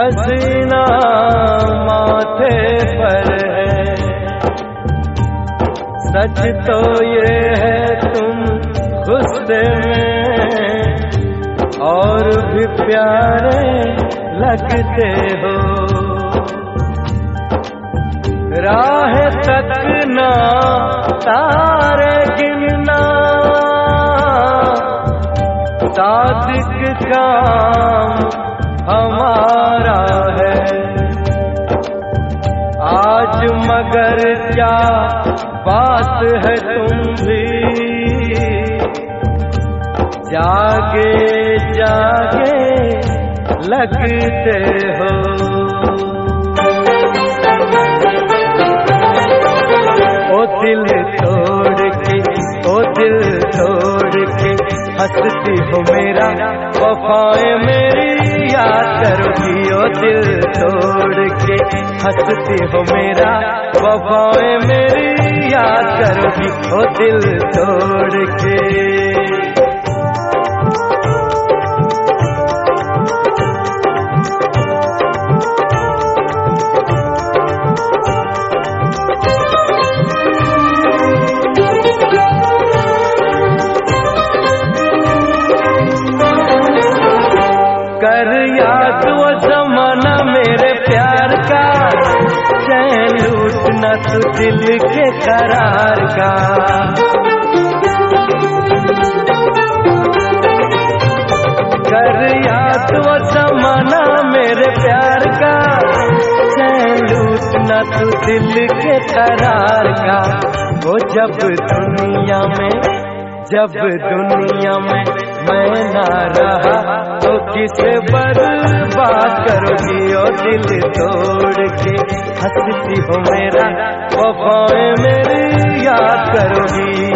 पसीना माथे पर है। सच तो ये है तुम गुस्से में और भी प्यारे लगते हो। राह तकना तारे गिनना सादिक काम हमारा है। आज मगर क्या बात है तुम भी जागे जागे लगते हो। ओ दिल तोड़ के, ओ दिल तोड़ के हंसती हो मेरा, वफाएं मेरी याद करोगी। ओ दिल तोड़ के हंसती हो मेरा, वफाएं मेरी याद करोगी। ओ दिल तोड़ के। कर याद वो जमाना मेरे प्यार का, चैन लूटना तू दिल के करार का। कर याद वो जमाना मेरे प्यार का, चैन लूटना तू दिल के करार का। वो जब दुनिया में मैं ना रहा तो किसे बर्बाद करोगी। ओ दिल तोड़ के हंसती हो मेरा, वफाएं मेरी याद करोगी।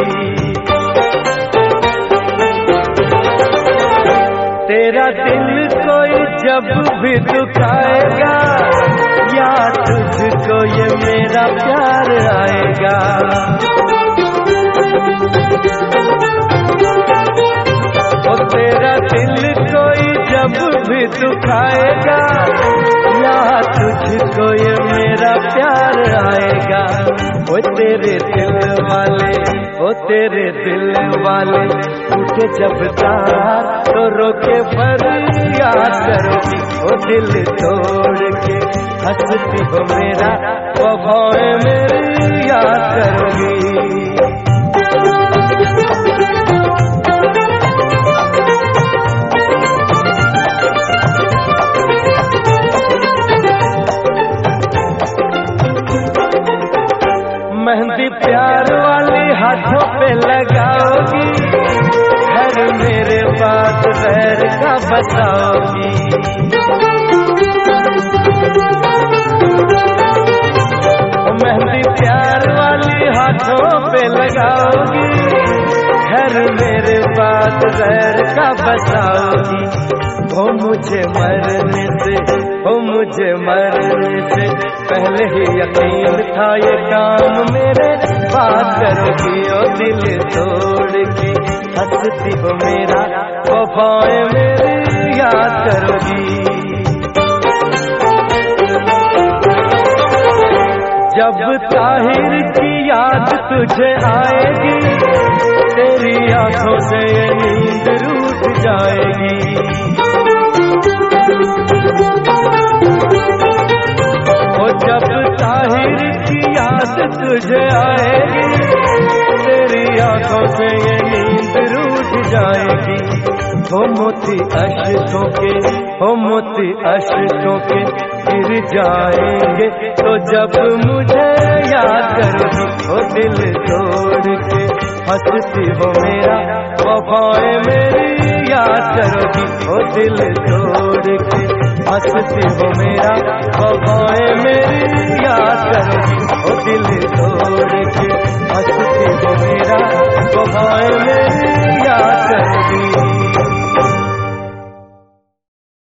तेरा दिल कोई जब भी दुखाएगा, याद तुझको ये मेरा प्यार आएगा। तेरा दिल कोई जब भी दुखाएगा, याद तुझको ये मेरा प्यार आएगा। ओ तेरे दिल वाले, ओ तेरे दिल वाले उठे जब तार तो रोके पर याद करोगी। ओ दिल तोड़ के हंसती हो मेरा, वफाएं मेरी याद करोगी। मेहंदी प्यार वाली हाथों पे लगाओगी, घर मेरे पास गैर का बसाओगी। मेहंदी प्यार वाली हाथों पे लगाओगी, घर मेरे पास गैर का बसाओगी। हो मुझे मरने से पहले ही यकीन था ये काम मेरे बात करोगी। ओ दिल तोड़ के हंसती हो मेरा, वफाएं मेरी याद करोगी। जब ताहिर की याद तुझे आएगी, तेरी आंखों से ये नींद रूठ जाएगी। जब ताहिर की याद तुझे आएगी, तेरी आंखों से ये नींद रूठ जाएगी। हो मोती अश्कों के गिर जाएंगे तो जब मुझे याद करोगी। हो दिल तोड़ के हंसती हो मेरा, वफाएं मेरी याद करोगी। हो दिल तोड़ के हंसती हो मेरा, वफाएं मेरी याद करोगी। ओ दिल तोड़